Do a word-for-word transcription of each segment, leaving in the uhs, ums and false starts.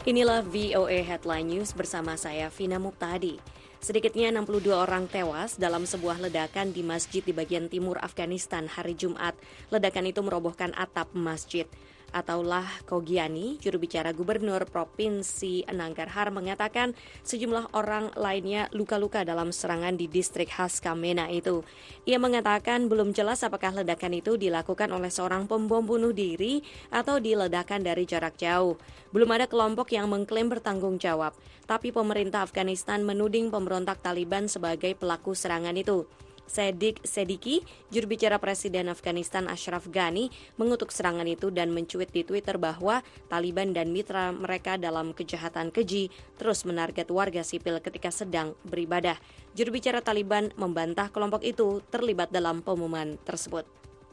Inilah V O A Headline News bersama saya Vina Muqtadi. Sedikitnya enam puluh dua orang tewas dalam sebuah ledakan di masjid di bagian timur Afghanistan hari Jumat. Ledakan itu merobohkan atap masjid. Ataullah Khogiani, juru bicara Gubernur Provinsi Nangarhar, mengatakan sejumlah orang lainnya luka-luka dalam serangan di distrik Haskamena itu. Ia mengatakan belum jelas apakah ledakan itu dilakukan oleh seorang pembom bunuh diri atau diledakan dari jarak jauh. Belum ada kelompok yang mengklaim bertanggung jawab, tapi pemerintah Afghanistan menuding pemberontak Taliban sebagai pelaku serangan itu. Sedik Sediki, juru bicara Presiden Afghanistan Ashraf Ghani, mengutuk serangan itu dan mencuit di Twitter bahwa Taliban dan mitra mereka dalam kejahatan keji terus menarget warga sipil ketika sedang beribadah. Juru bicara Taliban membantah kelompok itu terlibat dalam pengumuman tersebut.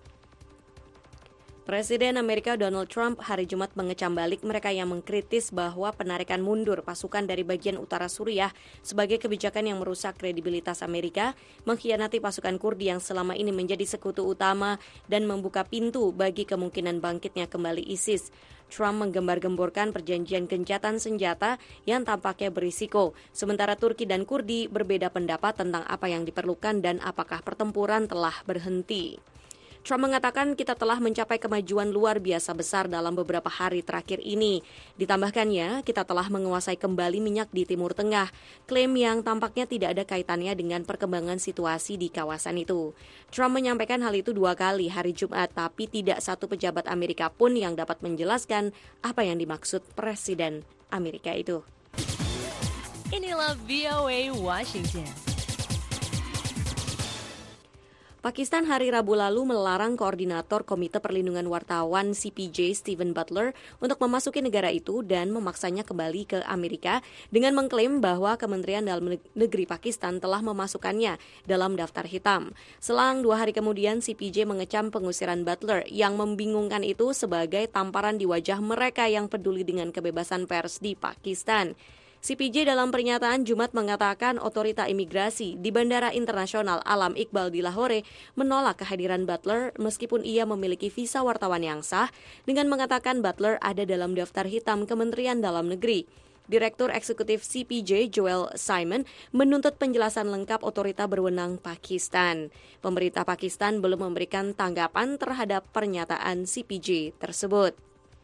Presiden Amerika Donald Trump hari Jumat mengecam balik mereka yang mengkritis bahwa penarikan mundur pasukan dari bagian utara Suriah sebagai kebijakan yang merusak kredibilitas Amerika, mengkhianati pasukan Kurdi yang selama ini menjadi sekutu utama, dan membuka pintu bagi kemungkinan bangkitnya kembali ISIS. Trump menggembar-gemborkan perjanjian gencatan senjata yang tampaknya berisiko, sementara Turki dan Kurdi berbeda pendapat tentang apa yang diperlukan dan apakah pertempuran telah berhenti. Trump mengatakan kita telah mencapai kemajuan luar biasa besar dalam beberapa hari terakhir ini. Ditambahkannya, kita telah menguasai kembali minyak di Timur Tengah, klaim yang tampaknya tidak ada kaitannya dengan perkembangan situasi di kawasan itu. Trump menyampaikan hal itu dua kali hari Jumat, tapi tidak satu pejabat Amerika pun yang dapat menjelaskan apa yang dimaksud Presiden Amerika itu. Inilah V O A Washington. Pakistan hari Rabu lalu melarang koordinator Komite Perlindungan Wartawan C P J Stephen Butler untuk memasuki negara itu dan memaksanya kembali ke Amerika dengan mengklaim bahwa Kementerian Dalam Negeri Pakistan telah memasukkannya dalam daftar hitam. Selang dua hari kemudian, C P J mengecam pengusiran Butler yang membingungkan itu sebagai tamparan di wajah mereka yang peduli dengan kebebasan pers di Pakistan. C P J dalam pernyataan Jumat mengatakan otorita imigrasi di Bandara Internasional Alam Iqbal di Lahore menolak kehadiran Butler meskipun ia memiliki visa wartawan yang sah, dengan mengatakan Butler ada dalam daftar hitam Kementerian Dalam Negeri. Direktur Eksekutif C P J Joel Simon menuntut penjelasan lengkap otorita berwenang Pakistan. Pemerintah Pakistan belum memberikan tanggapan terhadap pernyataan C P J tersebut.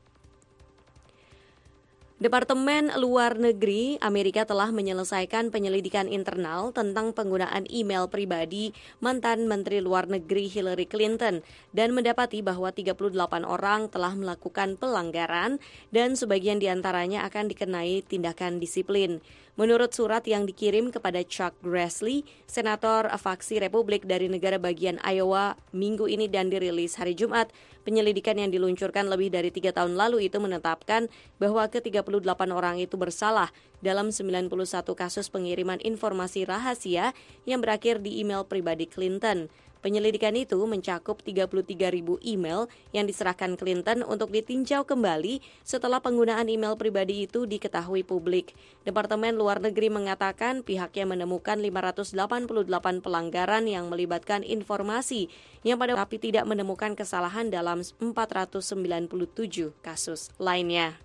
Departemen Luar Negeri Amerika telah menyelesaikan penyelidikan internal tentang penggunaan email pribadi mantan Menteri Luar Negeri Hillary Clinton dan mendapati bahwa tiga puluh delapan orang telah melakukan pelanggaran dan sebagian diantaranya akan dikenai tindakan disiplin. Menurut surat yang dikirim kepada Chuck Grassley, senator faksi Republik dari negara bagian Iowa minggu ini dan dirilis hari Jumat, penyelidikan yang diluncurkan lebih dari tiga tahun lalu itu menetapkan bahwa ke tiga puluh delapan orang itu bersalah dalam sembilan puluh satu kasus pengiriman informasi rahasia yang berakhir di email pribadi Clinton. Penyelidikan itu mencakup tiga puluh tiga ribu email yang diserahkan Clinton untuk ditinjau kembali setelah penggunaan email pribadi itu diketahui publik. Departemen Luar Negeri mengatakan pihaknya menemukan lima ratus delapan puluh delapan pelanggaran yang melibatkan informasi yang pada tapi tidak menemukan kesalahan dalam empat ratus sembilan puluh tujuh kasus lainnya.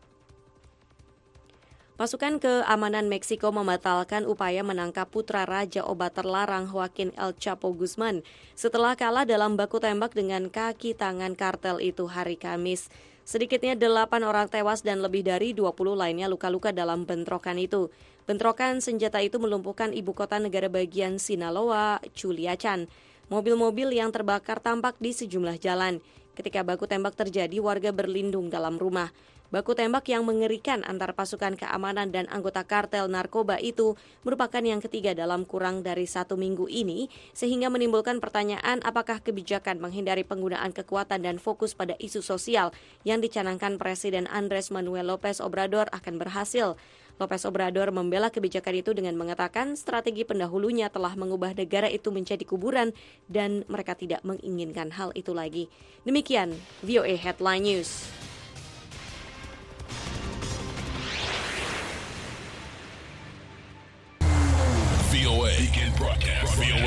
Pasukan keamanan Meksiko membatalkan upaya menangkap putra Raja Obat Terlarang Joaquin El Chapo Guzman setelah kalah dalam baku tembak dengan kaki tangan kartel itu hari Kamis. Sedikitnya delapan orang tewas dan lebih dari dua puluh lainnya luka-luka dalam bentrokan itu. Bentrokan senjata itu melumpuhkan ibu kota negara bagian Sinaloa, Culiacan. Mobil-mobil yang terbakar tampak di sejumlah jalan. Ketika baku tembak terjadi, warga berlindung dalam rumah. Baku tembak yang mengerikan antar pasukan keamanan dan anggota kartel narkoba itu merupakan yang ketiga dalam kurang dari satu minggu ini, sehingga menimbulkan pertanyaan apakah kebijakan menghindari penggunaan kekuatan dan fokus pada isu sosial yang dicanangkan Presiden Andres Manuel Lopez Obrador akan berhasil. Lopez Obrador membela kebijakan itu dengan mengatakan strategi pendahulunya telah mengubah negara itu menjadi kuburan dan mereka tidak menginginkan hal itu lagi. Demikian V O A Headline News. V O A Weekend Broadcast.